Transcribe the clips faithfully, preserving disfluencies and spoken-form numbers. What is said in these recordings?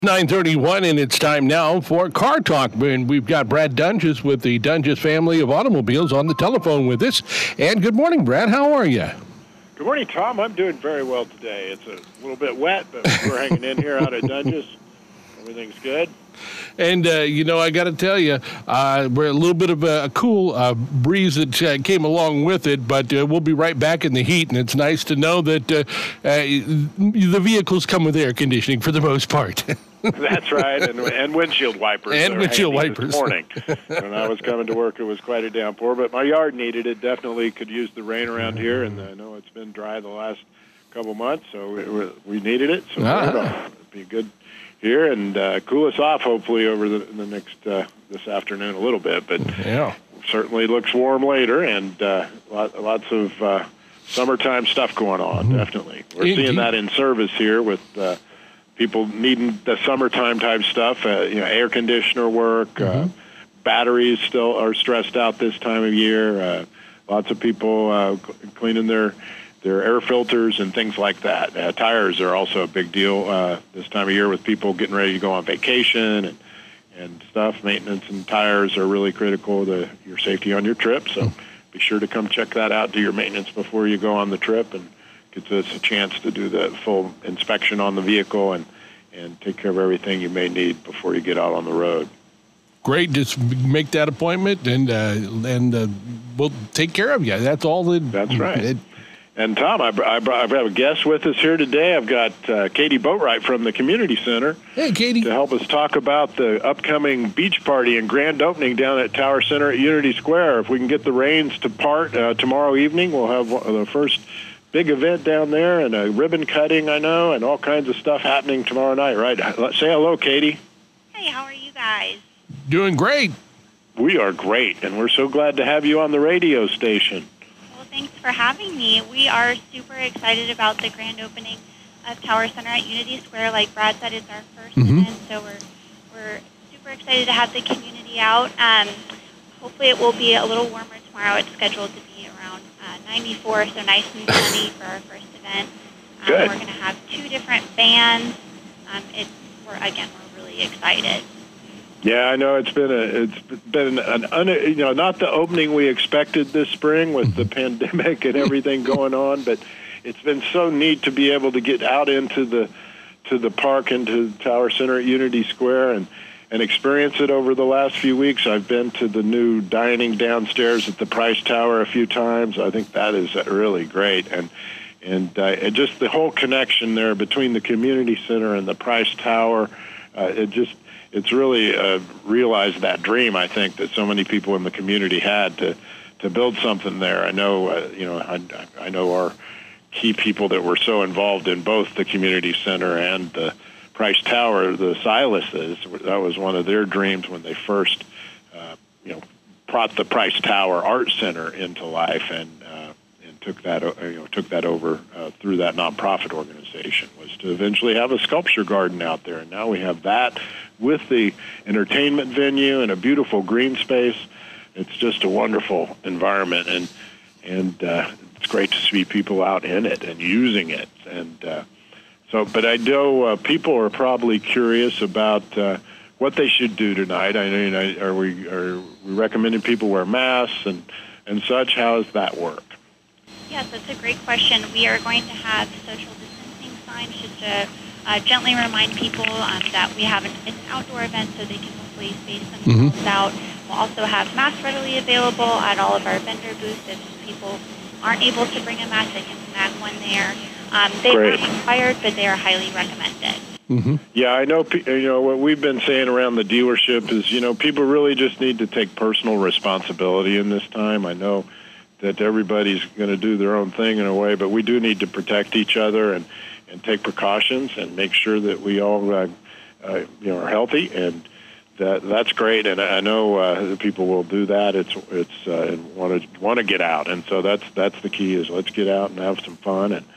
nine thirty-one, and it's time now for Car Talk. And we've got Brad Dunges with the Dunges family of automobiles on the telephone with us. And good morning, Brad. How are you? Good morning, Tom. I'm doing very well today. It's a little bit wet, but we're hanging in here out at Dunges. Everything's good. And, uh, you know, I got to tell you, uh, we're a little bit of a, a cool uh, breeze that uh, came along with it, but uh, we'll be right back in the heat. And it's nice to know that uh, uh, the vehicles come with air conditioning for the most part. That's right, and, and windshield wipers. And windshield wipers. This morning, when I was coming to work, it was quite a downpour, but my yard needed it. Definitely could use the rain around here, and I know it's been dry the last couple months, so we, we needed it. So ah. it'd be good here and uh, cool us off, hopefully, over the, the next uh, this afternoon a little bit. But yeah, certainly looks warm later, and uh, lot, lots of uh, summertime stuff going on. Mm-hmm. Definitely, we're Indeed. seeing that in service here with. Uh, People needing the summertime type stuff, uh, you know, air conditioner work, mm-hmm. uh, batteries still are stressed out this time of year. Uh, lots of people uh, cleaning their their air filters and things like that. Uh, tires are also a big deal uh, this time of year with people getting ready to go on vacation and and stuff. Maintenance and tires are really critical to your safety on your trip. So mm-hmm. be sure to come check that out. Do your maintenance before you go on the trip and gives us a chance to do the full inspection on the vehicle and, and take care of everything you may need before you get out on the road. Great. Just make that appointment, and uh, and uh, we'll take care of you. That's all. That, That's right. It, and, Tom, I, I, I have a guest with us here today. I've got uh, Katie Boatwright from the Community Center. Hey, Katie. To help us talk about the upcoming beach party and grand opening down at Tower Center at Unity Square. If we can get the rains to part uh, tomorrow evening, we'll have the first big event down there and a ribbon cutting, I know, and all kinds of stuff happening tomorrow night, right? Let's say hello, Katie. Hey, how are you guys? Doing great. We are great, and we're so glad to have you on the radio station. Well, thanks for having me. We are super excited about the grand opening of Tower Center at Unity Square. Like Brad said, it's our first mm-hmm. event, so we're we're super excited to have the community out. Um, hopefully it will be a little warmer tomorrow. It's scheduled to be around uh, ninety-four, so nice and sunny for our first event. Um, Good. We're going to have two different bands. Um, it's we're again we're really excited. Yeah, I know it's been a it's been an un, you know not the opening we expected this spring with the pandemic and everything going on, but it's been so neat to be able to get out into the to the park into the Tower Center at Unity Square and. and experience it over the last few weeks. I've been to the new dining downstairs at the Price Tower a few times. I think that is really great. And and, uh, and just the whole connection there between the community center and the Price Tower, uh, it just it's really uh, realized that dream, I think, that so many people in the community had to, to build something there. I know, uh, you know, I, I know our key people that were so involved in both the community center and the Price Tower, the Silases, that was one of their dreams when they first, uh, you know, brought the Price Tower Art Center into life and uh, and took that you know took that over uh, through that nonprofit organization was to eventually have a sculpture garden out there, and now we have that with the entertainment venue and a beautiful green space. It's just a wonderful environment, and and uh, it's great to see people out in it and using it and. Uh, So, but I know uh, people are probably curious about uh, what they should do tonight. I mean, are we are we recommending people wear masks and, and such? How does that work? Yes, that's a great question. We are going to have social distancing signs just to uh, gently remind people um, that we have an, it's an outdoor event, so they can hopefully space themselves mm-hmm. out. We'll also have masks readily available at all of our vendor booths. If people aren't able to bring a mask, they can snag one there. Um, they Great. are required, but they are highly recommended. Mm-hmm. Yeah, I know. You know what we've been saying around the dealership is, you know, people really just need to take personal responsibility in this time. I know that everybody's going to do their own thing in a way, but we do need to protect each other and, and take precautions and make sure that we all, uh, uh, you know, are healthy. And that that's great. And I know uh, the people will do that. It's it's uh, and want to want to get out. And so that's that's the key is let's get out and have some fun and.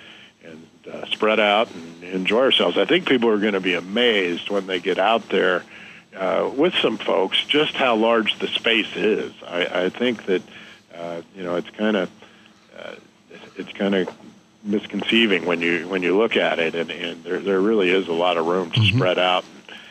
Uh, spread out and enjoy ourselves. I think people are going to be amazed when they get out there uh, with some folks just how large the space is. I, I think that uh, you know it's kind of uh, it's kind of misconceiving when you when you look at it, and, and there there really is a lot of room to mm-hmm. spread out.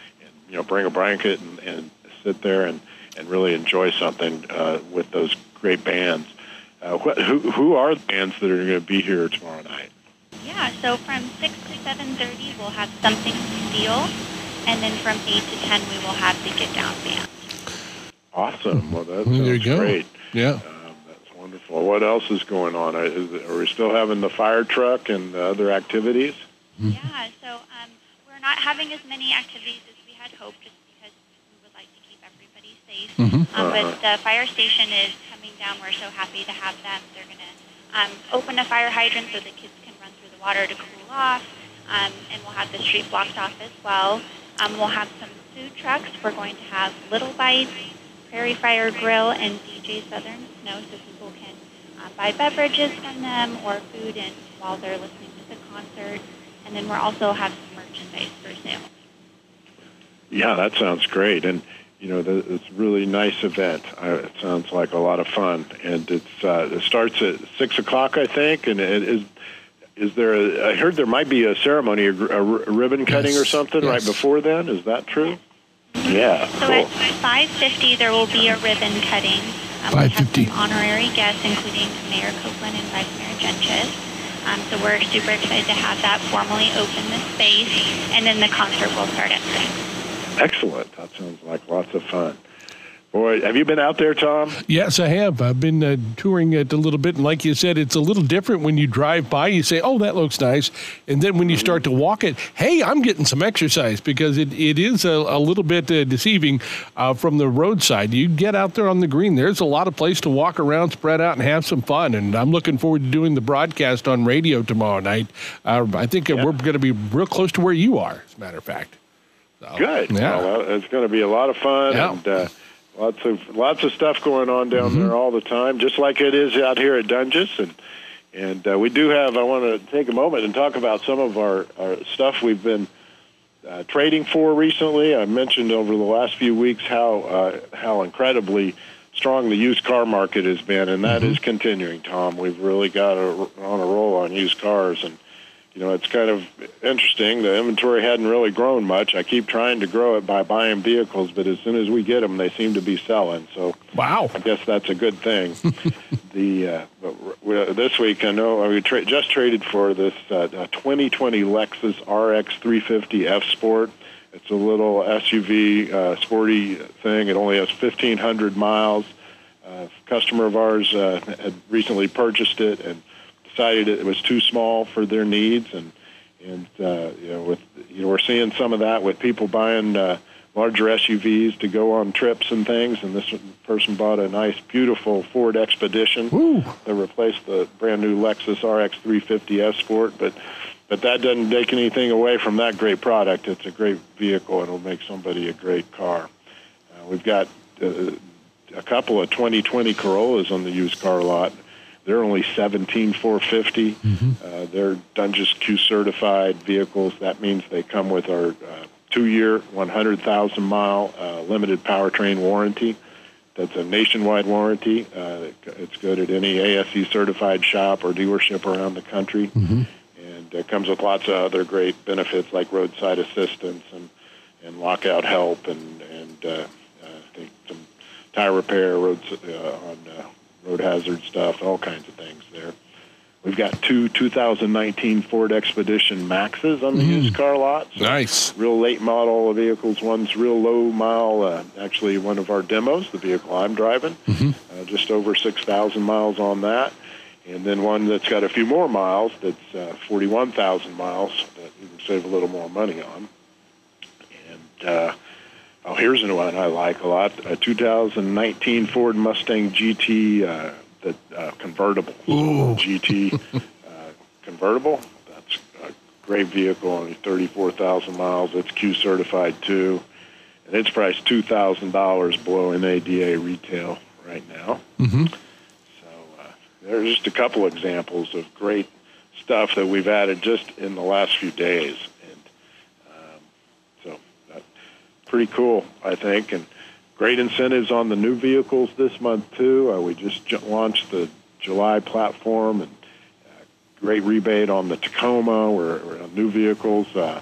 you know, bring a blanket and, and sit there and, and really enjoy something uh, with those great bands. Uh, what, who, who are the bands that are going to be here tomorrow night? Yeah, so from six to seven thirty, we'll have Something Steel, and then from eight to ten, we will have the Get Down Band. Awesome. Well, that Well, sounds there you go. great. Yeah. Um, that's wonderful. What else is going on? Are, is, are we still having the fire truck and other activities? Yeah, so um, we're not having as many activities as we had hoped, just because we would like to keep everybody safe. Mm-hmm. Um, Uh-huh. But the fire station is coming down. We're so happy to have them. They're going to um, open a fire hydrant so the kids can run through the water to cool off, um, and we'll have the street blocked off as well. Um, we'll have some food trucks. We're going to have Little Bites, Prairie Fire Grill, and D J Southern Snow, so people can uh, buy beverages from them or food and while they're listening to the concert. And then we'll also have some merchandise for sale. Yeah, that sounds great. And, you know, the, it's a really nice event. Uh, it sounds like a lot of fun. And it's uh, it starts at six o'clock, I think. And it is is there a, I heard there might be a ceremony, a, a ribbon cutting Yes. or something Yes. right before then. Is that true? Yeah, So cool. at five fifty, there will be a ribbon cutting. Um, we have five fifty. some honorary guests, including Mayor Copeland and Vice Mayor Gentris. Um, so we're super excited to have that formally open the space, and then the concert will start at six. Excellent. That sounds like lots of fun. Boy, have you been out there, Tom? Yes, I have. I've been uh, touring it a little bit, and like you said, it's a little different when you drive by. You say, "Oh, that looks nice," and then when you start to walk it, hey, I'm getting some exercise, because it, it is a, a little bit uh, deceiving uh, from the roadside. You get out there on the green, there's a lot of place to walk around, spread out, and have some fun. And I'm looking forward to doing the broadcast on radio tomorrow night. Uh, I think uh, Yeah. we're going to be real close to where you are, as a matter of fact. So, Good. Yeah. Well, it's going to be a lot of fun, Yeah. and uh, lots of lots of stuff going on down Mm-hmm. there all the time, just like it is out here at Dungeness. And and uh, we do have. I want to take a moment and talk about some of our, our stuff we've been uh, trading for recently. I mentioned over the last few weeks how uh, how incredibly strong the used car market has been, and that Mm-hmm. is continuing. Tom, we've really got a, on a roll on used cars, and you know, it's kind of interesting. The inventory hadn't really grown much. I keep trying to grow it by buying vehicles, but as soon as we get them, they seem to be selling. So Wow. I guess that's a good thing. the uh, but we, this week, I know we tra- just traded for this uh, twenty twenty Lexus R X three fifty F Sport. It's a little S U V, uh, sporty thing. It only has fifteen hundred miles. Uh, a customer of ours uh, had recently purchased it and decided it was too small for their needs, and and uh, you know, with you know, we're seeing some of that with people buying uh, larger S U Vs to go on trips and things. And this person bought a nice, beautiful Ford Expedition Woo. to replace the brand new Lexus R X three fifty S Sport, but but that doesn't take anything away from that great product. It's a great vehicle, and it'll make somebody a great car. Uh, we've got uh, a couple of twenty twenty Corollas on the used car lot. They're only seventeen four fifty. Mm-hmm. Uh, they're Dungeness Q certified vehicles. That means they come with our uh, two-year, one hundred thousand mile uh, limited powertrain warranty. That's a nationwide warranty. Uh, it's good at any A S E certified shop or dealership around the country. Mm-hmm. And it comes with lots of other great benefits like roadside assistance and, and lockout help and, and uh, I think some tire repair, roads uh, on uh, road hazard stuff, all kinds of things there. We've got two two thousand nineteen Ford Expedition Maxes on the Mm. used car lot. So Nice. real late model of vehicles. One's real low mile, uh, actually one of our demos, the vehicle I'm driving, Mm-hmm. uh, just over six thousand miles on that. And then one that's got a few more miles, that's uh, forty-one thousand miles, that you can save a little more money on. And uh, oh, here's a one I like a lot, a two thousand nineteen Ford Mustang G T uh, that uh, convertible. Ooh. G T uh, convertible. That's a great vehicle, only thirty-four thousand miles. It's Q certified too, and it's priced two thousand dollars below N A D A retail right now. Mm-hmm. So uh, there's just a couple examples of great stuff that we've added just in the last few days, and um, so that's pretty cool, I think, and great incentives on the new vehicles this month too. Uh, we just j- launched the July platform, and uh, great rebate on the Tacoma. We're, we're on new vehicles, uh,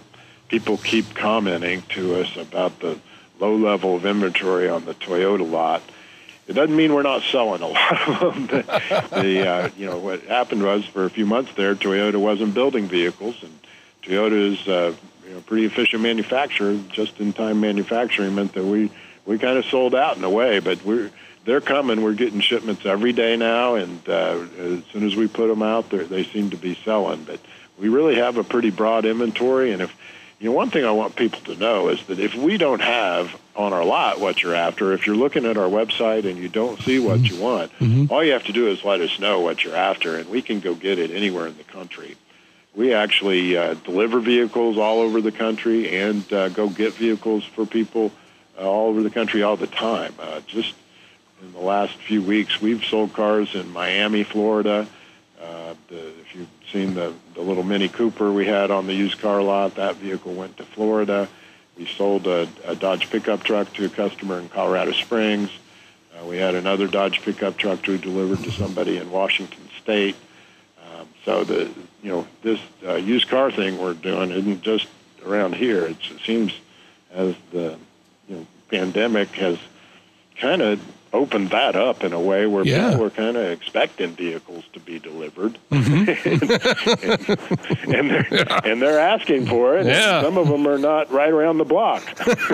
people keep commenting to us about the low level of inventory on the Toyota lot. It doesn't mean we're not selling a lot of them. the, the uh, you know, what happened was for a few months there, Toyota wasn't building vehicles, and Toyota is uh, you know, a pretty efficient manufacturer. Just-in-time manufacturing meant that we, we kind of sold out in a way, but we're they're coming. We're getting shipments every day now, and uh, as soon as we put them out, they seem to be selling. But we really have a pretty broad inventory, and if you know, one thing I want people to know is that if we don't have on our lot what you're after, if you're looking at our website and you don't see what you want, mm-hmm. all you have to do is let us know what you're after, and we can go get it anywhere in the country. We actually uh, deliver vehicles all over the country and uh, go get vehicles for people uh, all over the country all the time. Uh, just in the last few weeks, we've sold cars in Miami, Florida. Uh, the, if you've seen the, the little Mini Cooper we had on the used car lot, that vehicle went to Florida. We sold a, a Dodge pickup truck to a customer in Colorado Springs. Uh, we had another Dodge pickup truck to delivered to somebody in Washington State. Um, so the you know this uh, used car thing we're doing isn't just around here. It's, it seems as the you know pandemic has kind of opened that up in a way where yeah. people were kind of expecting vehicles to be delivered, mm-hmm. and, and, they're, yeah. and they're asking for it. Yeah. And some of them are not right around the block.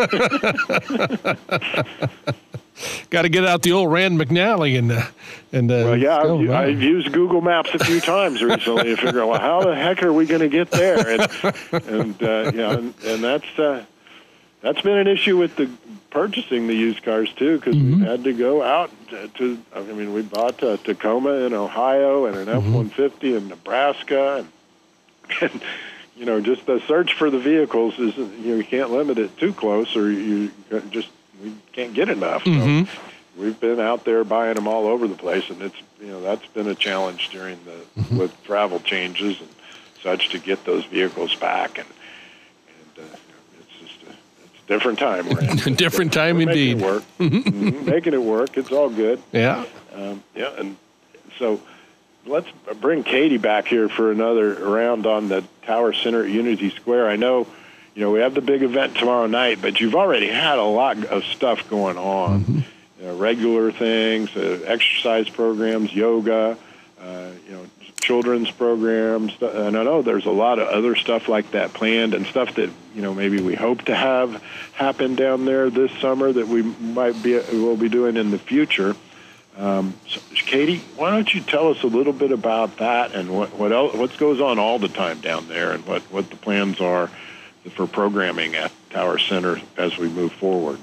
Got to get out the old Rand McNally and uh, and. Uh, well, yeah, go, I've, wow. I've used Google Maps a few times recently to figure out, well, how the heck are we going to get there? And, and uh, yeah, and, and that's uh, that's been an issue with the purchasing the used cars too, because mm-hmm. we had to go out to, to. I mean, we bought a Tacoma in Ohio and an mm-hmm. F one fifty in Nebraska, and, and you know, just the search for the vehicles is you know you can't limit it too close, or you just we can't get enough. Mm-hmm. So we've been out there buying them all over the place, and it's you know that's been a challenge during the mm-hmm. with travel changes and such to get those vehicles back, and and uh, it's just a it's a different time. We're in. different time we're indeed. Making it work. mm-hmm. Making it work. It's all good. Yeah. Um, yeah, and so let's bring Katie back here for another round on the Tower Center at Unity Square. I know. You know, we have the big event tomorrow night, but you've already had a lot of stuff going on. Mm-hmm. You know, regular things, uh, exercise programs, yoga, uh, you know, children's programs. And I know there's a lot of other stuff like that planned and stuff that, you know, maybe we hope to have happen down there this summer that we might be, we'll be doing in the future. Um, so, Katie, why don't you tell us a little bit about that and what, what else, what goes on all the time down there and what, what the plans are for programming at Tower Center as we move forward.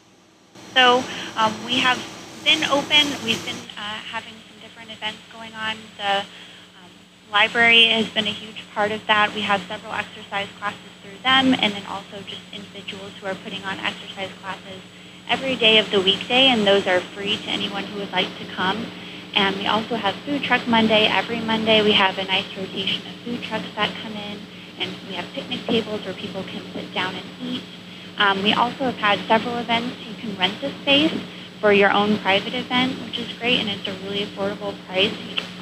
So um, we have been open. We've been uh, having some different events going on. The um, library has been a huge part of that. We have several exercise classes through them, and then also just individuals who are putting on exercise classes every day of the weekday, and those are free to anyone who would like to come. And we also have Food Truck Monday. Every Monday we have a nice rotation of food trucks that come in. And we have picnic tables where people can sit down and eat. Um, we also have had several events. You can rent the space for your own private event, which is great, and it's a really affordable price.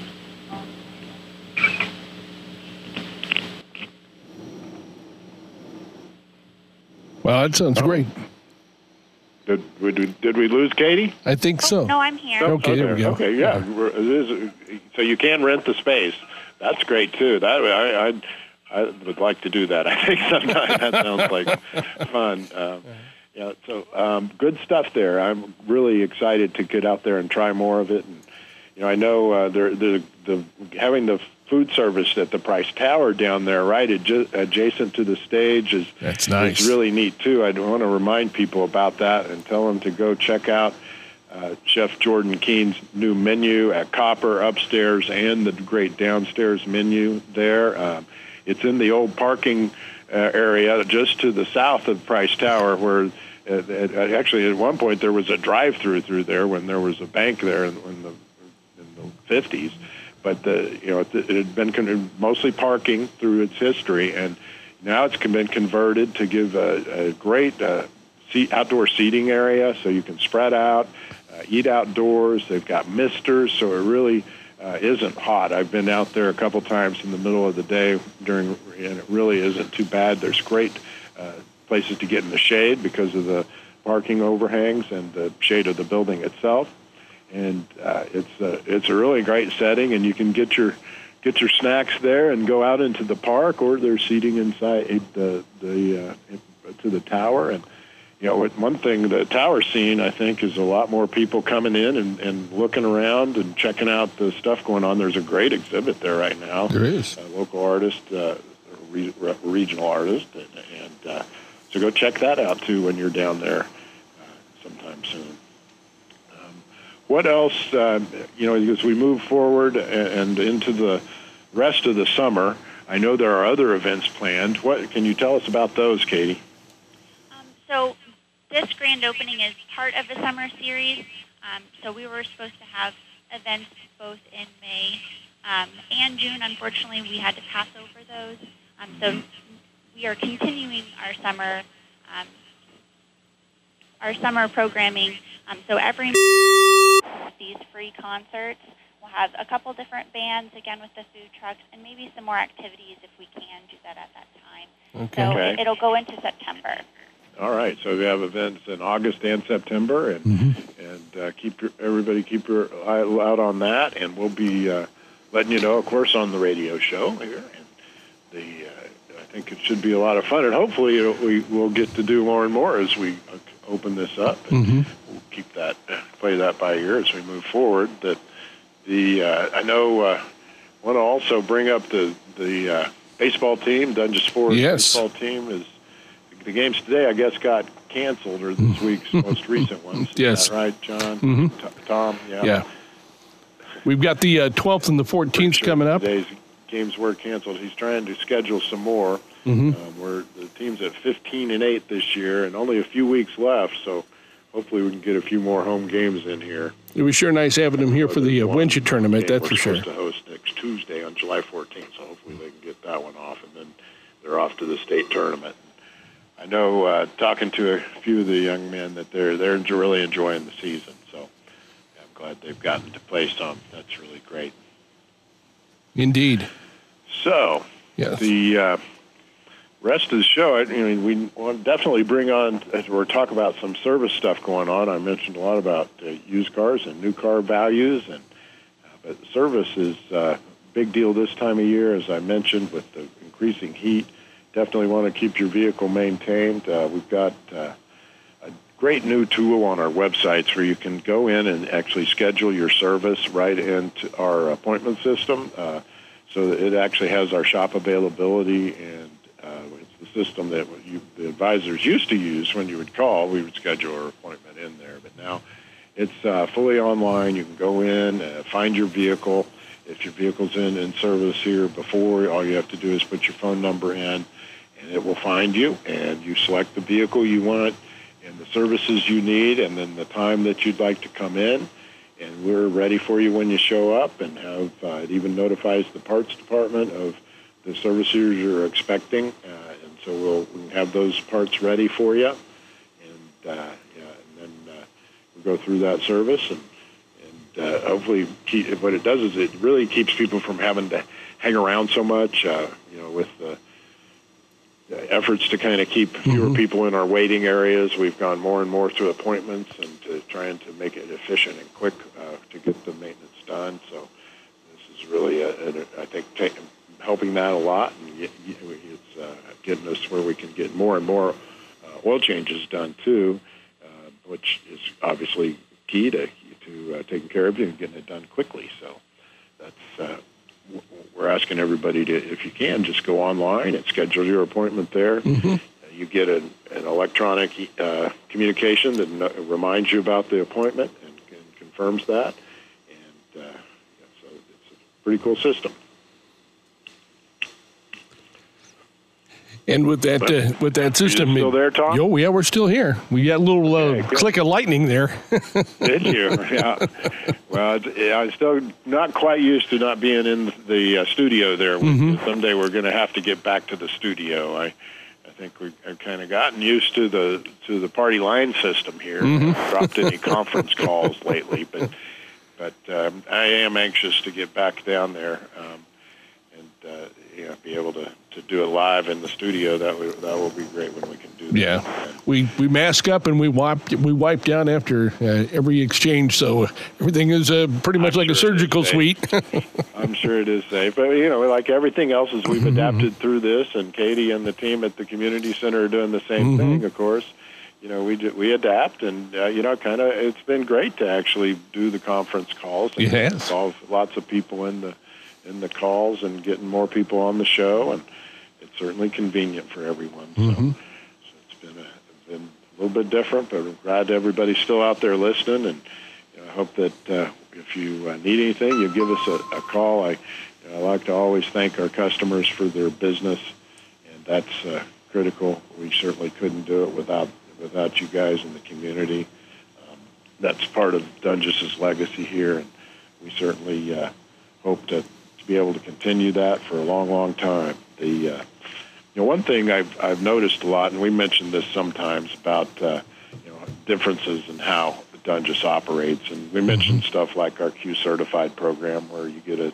Well, that sounds oh. great. Did we, did we lose Katie? I think so. Oh, no, I'm here. Oh, okay, there we go. Okay, yeah. yeah. It is, so you can rent the space. That's great, too. That I, I I would like to do that. I think sometime that sounds like fun. Um, yeah, so um, good stuff there. I'm really excited to get out there and try more of it. And you know, I know uh, the the the having the food service at the Price Tower down there, right adj- adjacent to the stage, is that's nice. Is really neat too. I want to remind people about that and tell them to go check out uh, Chef Jordan Keen's new menu at Copper upstairs and the great downstairs menu there. Um, It's in the old parking uh, area just to the south of Price Tower, where it, it, actually at one point there was a drive-through through there when there was a bank there in, in the in the fifties. But the you know it, it had been con- mostly parking through its history, and now it's been converted to give a, a great uh, seat, outdoor seating area, so you can spread out, uh, eat outdoors. They've got misters, so it really Uh, isn't hot. I've been out there a couple times in the middle of the day during, and it really isn't too bad. There's great uh, places to get in the shade because of the parking overhangs and the shade of the building itself. And uh, it's a, it's a really great setting, and you can get your get your snacks there and go out into the park, or there's seating inside the the uh, to the tower. And you know, one thing, the tower scene, I think, is a lot more people coming in and, and looking around and checking out the stuff going on. There's a great exhibit there right now. There is. A local artist, uh, re- regional artist, and, and uh, so go check that out too when you're down there uh, sometime soon. What else, uh, you know, as we move forward and into the rest of the summer, I know there are other events planned. What can you tell us about those, Katie? Um, so this grand opening is part of the summer series. Um, so we were supposed to have events both in May um, and June. Unfortunately, we had to pass over those. Um, so we are continuing our summer um, our summer programming. Um, so every these free concerts. We'll have a couple different bands, again, with the food trucks, and maybe some more activities if we can do that at that time. Okay. So Okay. it, it'll go into September. All right, so we have events in August and September, and Mm-hmm. and uh, keep your, everybody keep your eye out on that, and we'll be uh, letting you know, of course, on the radio show here. And the uh, I think it should be a lot of fun, and hopefully it'll, we will get to do more and more as we uh, open this up. And Mm-hmm. we'll keep that, play that by ear as we move forward. That the uh, I know uh, want to also bring up the the uh, baseball team, Dungeness Forest Yes. baseball team is. The games today, I guess, got canceled, or this week's most recent ones. Is Yes. that right, John? Mhm. T- Tom? Yeah. Yeah. We've got the uh, twelfth and the fourteenth Sure coming up. Today's games were canceled. He's trying to schedule some more. Mhm. Um, we're the team's at fifteen and eight this year, and only a few weeks left. So hopefully we can get a few more home games in here. It was sure nice having them here for the uh, One Winship tournament, game that's we're for sure. supposed to host next Tuesday on July fourteenth. So hopefully they can get that one off, and then they're off to the state tournament. I know, uh, talking to a few of the young men, that they're they're really enjoying the season. So I'm glad they've gotten to play some. That's really great. Indeed. So Yes. the uh, rest of the show, I mean, we want to definitely bring on, as we're talking about some service stuff going on. I mentioned a lot about uh, used cars and new car values, and uh, but service is uh, a big deal this time of year, as I mentioned, with the increasing heat. Definitely want to keep your vehicle maintained. Uh, we've got uh, a great new tool on our websites where you can go in and actually schedule your service right into our appointment system. Uh, so that it actually has our shop availability, and uh, it's the system that you, the advisors used to use when you would call. We would schedule our appointment in there. But now it's uh, fully online. You can go in, uh, find your vehicle. If your vehicle's in, in service here before, all you have to do is put your phone number in, and it will find you, and you select the vehicle you want and the services you need, and then the time that you'd like to come in, and we're ready for you when you show up, and have uh, it even notifies the parts department of the services you're expecting, uh, and so we'll, we can have those parts ready for you, and, uh, yeah, and then uh, we'll go through that service, and, and uh, hopefully keep, what it does is it really keeps people from having to hang around so much, uh, you know, with the efforts to kind of keep fewer Mm-hmm. people in our waiting areas. We've gone more and more through appointments and to trying to make it efficient and quick uh, to get the maintenance done. So this is really, a, a, I think, ta- helping that a lot. And y- y- it's uh, getting us where we can get more and more uh, oil changes done, too, uh, which is obviously key to, to uh, taking care of you and getting it done quickly. So that's... Uh, we're asking everybody to, if you can, just go online and schedule your appointment there. Mm-hmm. Uh, you get an, an electronic uh, communication that no, reminds you about the appointment and, and confirms that. And uh, yeah, so it's a pretty cool system. And with that, uh, with that system, still there, Tom? Yo, yeah, we're still here. We got a little uh, Okay, good. click of lightning there. Did you? Yeah. Well, it's- yeah, I'm still not quite used to not being in the uh, studio there. Mhm. Someday we're going to have to get back to the studio. I, I think we've kind of gotten used to the to the party line system here. Mhm. Haven't dropped any conference calls lately, but but um, I am anxious to get back down there um, and uh, yeah, be able to, to do it live in the studio, that would, that will be great when we can do that. Yeah, we we mask up and we wipe we wipe down after uh, every exchange, so everything is uh, pretty much I'm like sure a surgical suite. I'm sure it is safe, but you know, like everything else, as we've adapted through this, and Katie and the team at the community center are doing the same mm-hmm. thing. Of course, you know, we we adapt, and uh, you know, kind of, it's been great to actually do the conference calls and yes. involve lots of people in the in the calls and getting more people on the show, and it's certainly convenient for everyone. So, mm-hmm. so it's been a, been a little bit different, but I'm glad everybody's still out there listening, and you know, I hope that uh, if you uh, need anything, you give us a, a call. I, you know, I like to always thank our customers for their business, and that's uh, critical. We certainly couldn't do it without without you guys in the community. Um, that's part of Dungis's legacy here, and we certainly uh, hope to be able to continue that for a long, long time. The uh, you know, one thing I've I've noticed a lot, and we mentioned this sometimes about uh, you know, differences in how Dungis operates, and we mentioned mm-hmm. stuff like our Q Certified program, where you get a,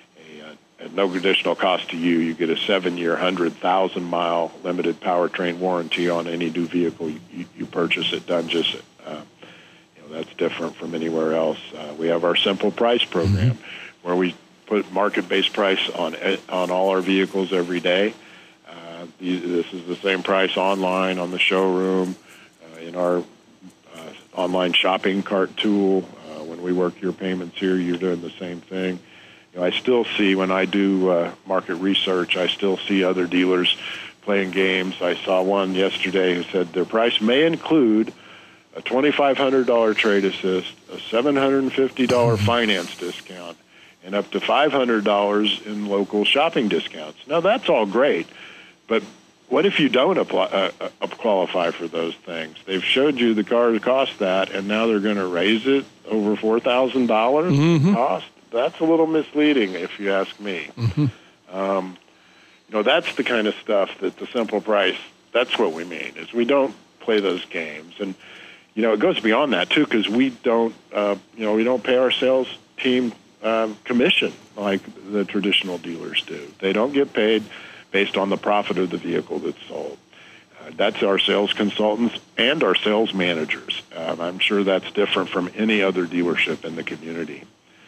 a at no additional cost to you, you get a seven-year, hundred thousand mile limited powertrain warranty on any new vehicle you, you, you purchase at Dungis. Uh, you know, that's different from anywhere else. Uh, we have our Simple Price program, mm-hmm. where we put market-based price on on all our vehicles every day. Uh, this is the same price online, on the showroom, uh, in our uh, online shopping cart tool. Uh, when we work your payments here, you're doing the same thing. You know, I still see, when I do uh, market research, I still see other dealers playing games. I saw one yesterday who said their price may include a twenty-five hundred dollars trade assist, a seven hundred fifty dollars finance discount, and up to five hundred dollars in local shopping discounts. Now, that's all great, but what if you don't apply, uh, uh, qualify for those things? They've showed you the car cost that, and now they're going to raise it over four thousand dollars mm-hmm. cost? That's a little misleading, if you ask me. Mm-hmm. Um, you know, that's the kind of stuff that the Simple Price, that's what we mean, is we don't play those games. And, you know, it goes beyond that, too, because we don't, uh, you know, we don't pay our sales team Um, commission like the traditional dealers do. They don't get paid based on the profit of the vehicle that's sold. Uh, that's our sales consultants and our sales managers. Um, I'm sure that's different from any other dealership in the community.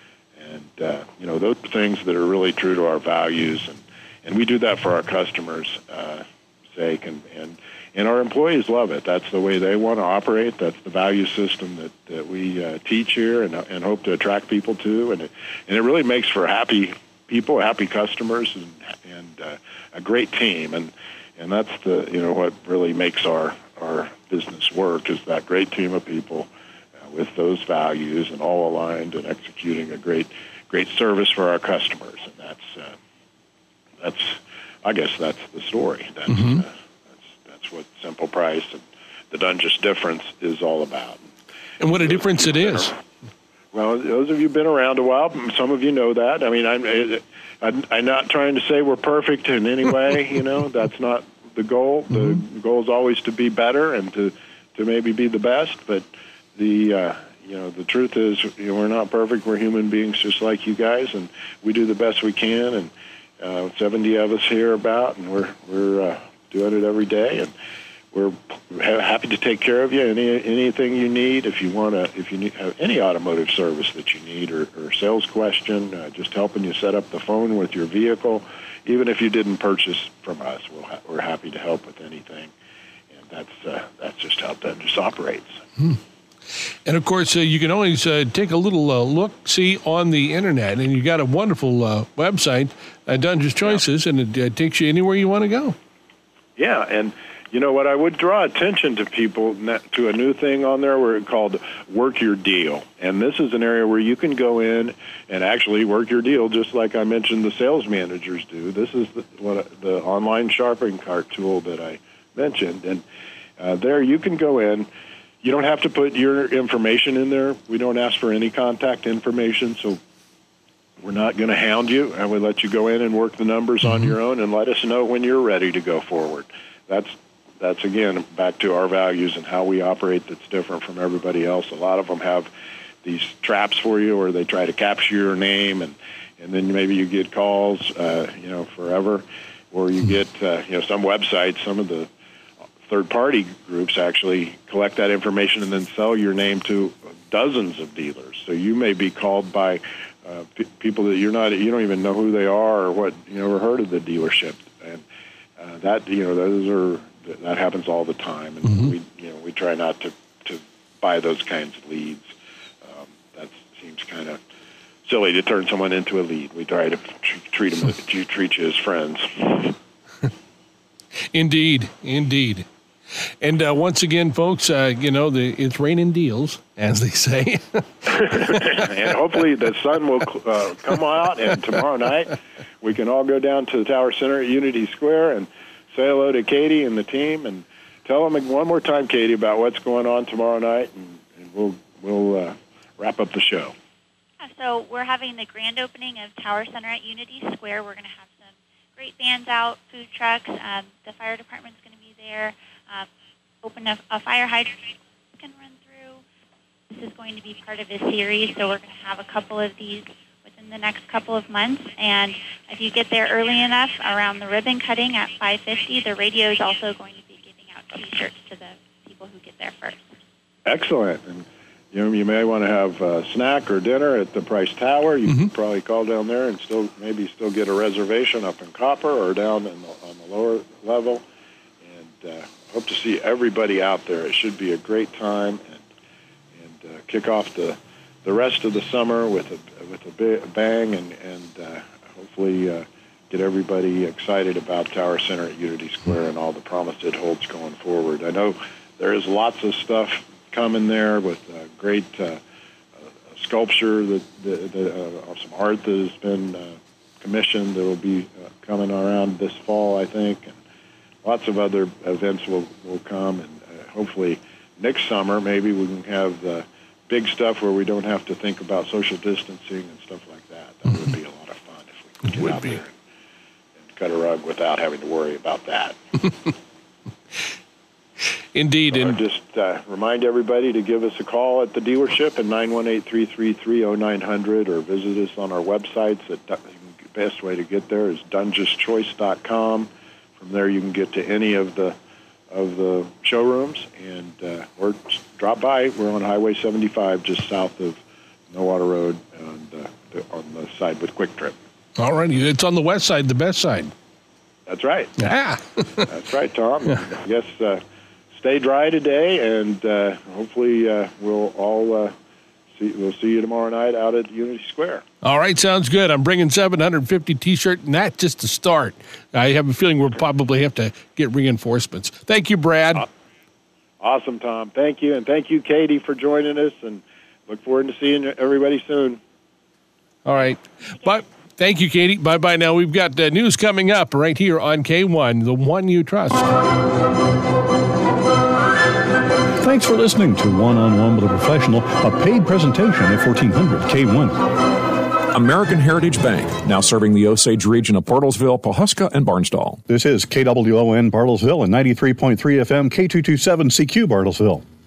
And, uh, you know, those are things that are really true to our values, and, and we do that for our customers' uh, sake, and, and And our employees love it. That's the way they want to operate. That's the value system that, that we uh, teach here and, and hope to attract people to. And it, and it really makes for happy people, happy customers, and, and uh, a great team. And and that's the you know what really makes our, our business work, is that great team of people uh, with those values and all aligned and executing a great great service for our customers. And that's uh, that's I guess that's the story. That's mm-hmm. uh, That's what Simple Price and the Dungis difference is all about. And what a difference it is. Well, those of you who've been around a while, some of you know that. I mean, I'm, I'm, I'm not trying to say we're perfect in any way, you know. That's not the goal. The mm-hmm. goal is always to be better and to, to maybe be the best. But the, uh, you know, the truth is, you know, we're not perfect. We're human beings just like you guys, and we do the best we can. And uh, seventy of us here about, and we're, we're, uh, doing it every day, and we're happy to take care of you. Any anything you need, if you want to, if you need have any automotive service that you need, or, or sales question, uh, just helping you set up the phone with your vehicle, even if you didn't purchase from us, we'll ha- we're happy to help with anything. And that's uh, that's just how Dungis operates. Hmm. And of course, uh, you can always uh, take a little uh, look, see on the internet, and you got a wonderful uh, website, uh, Dungis Choices, yeah. and it uh, takes you anywhere you want to go. Yeah, and you know what? I would draw attention to people to a new thing on there where it's called Work Your Deal. And this is an area where you can go in and actually work your deal, just like I mentioned the sales managers do. This is the, what, the online shopping cart tool that I mentioned. And uh, there you can go in. You don't have to put your information in there. We don't ask for any contact information, so we're not going to hound you, and we let you go in and work the numbers mm-hmm. on your own and let us know when you're ready to go forward. That's, that's again, back to our values and how we operate that's different from everybody else. A lot of them have these traps for you, or they try to capture your name, and, and then maybe you get calls, uh, you know, forever. or you get uh, you know some websites, some of the third-party groups actually collect that information and then sell your name to dozens of dealers. So you may be called by uh, p- people that you're not, you don't even know who they are or what, you never heard of the dealership, and uh, that you know those are that happens all the time, and mm-hmm. we you know we try not to, to buy those kinds of leads. Um, that seems kind of silly to turn someone into a lead. We try to tr- treat them treat you as friends. Indeed, indeed. And uh, once again, folks, uh, you know, the, it's raining deals, as they say. And hopefully the sun will uh, come out, and tomorrow night we can all go down to the Tower Center at Unity Square and say hello to Katie and the team, and tell them one more time, Katie, about what's going on tomorrow night, and, and we'll we'll uh, wrap up the show. Yeah, so we're having the grand opening of Tower Center at Unity Square. We're going to have some great bands out, food trucks. Um, the fire department's going to be there. Um, open a, a fire hydrant can run through. This is going to be part of a series, so we're going to have a couple of these within the next couple of months. And if you get there early enough around the ribbon cutting at five fifty, the radio is also going to be giving out T-shirts to the people who get there first. Excellent. And you know, you may want to have a snack or dinner at the Price Tower. You mm-hmm. can probably call down there and still maybe still get a reservation up in Copper or down in the, on the lower level. And uh, hope to see everybody out there. It should be a great time, and and uh, kick off the the rest of the summer with a with a big bang, and and uh, hopefully uh, get everybody excited about Tower Center at Unity Square and all the promise it holds going forward. I know there is lots of stuff coming there with uh, great uh, uh, sculpture, that, that, that uh, some art that has been uh, commissioned that will be uh, coming around this fall, I think. And lots of other events will, will come, and uh, hopefully next summer maybe we can have the big stuff where we don't have to think about social distancing and stuff like that. That would be a lot of fun if we could get out there and, and cut a rug without having to worry about that. Indeed. So and just uh, remind everybody to give us a call at the dealership at nine one eight, three three three, oh nine hundred or visit us on our websites. At, the best way to get there is dunges choice dot com. From there, you can get to any of the of the showrooms, and uh, or drop by. We're on Highway seventy-five, just south of Millwater Road, and uh, the, on the side with Quick Trip. All right, it's on the west side, the best side. That's right. Yeah, that's right, Tom. I guess uh, stay dry today, and uh, hopefully uh, we'll all uh, see. We'll see you tomorrow night out at Unity Square. All right, sounds good. I'm bringing seven hundred fifty T-shirts, and that's just the start. I have a feeling we'll probably have to get reinforcements. Thank you, Brad. Awesome, Tom. Thank you, and thank you, Katie, for joining us, and look forward to seeing everybody soon. All right. Bye. Thank you, Katie. Bye-bye now. We've got uh, news coming up right here on K one, the one you trust. Thanks for listening to One-on-One with a Professional, a paid presentation at fourteen hundred K one. American Heritage Bank, now serving the Osage region of Bartlesville, Pawhuska, and Barnsdall. This is K W O N Bartlesville and ninety-three point three F M K two twenty-seven C Q Bartlesville.